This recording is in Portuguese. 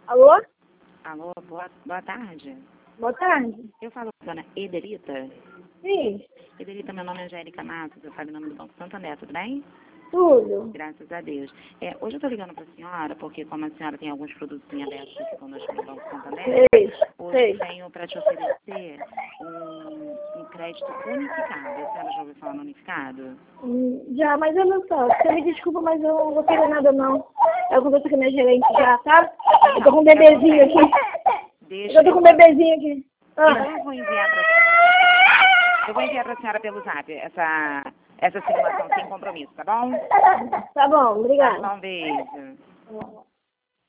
Alô? Alô, boa tarde. Boa tarde. Eu falo com a dona Ederita. Sim, Ederita, meu nome é Angélica Matos, eu falo em nome do Banco Santander, tudo bem? tudo. Graças a Deus. Hoje eu estou ligando para a senhora, porque como a senhora tem alguns produtos em aberto aqui conosco no Banco Santander, Sei, hoje sei. eu tenho para te oferecer um crédito unificado. A senhora já ouviu falar no unificado? Já, mas olha só, você me desculpa, mas eu não vou querer nada não. Eu converso com a minha gerente já, tá? Eu tô com um bebezinho aqui. Eu tô com um bebezinho aqui. Eu vou enviar para a senhora pelo zap essa simulação sem compromisso, tá bom? Tá bom, obrigada. Tá bom, beijo.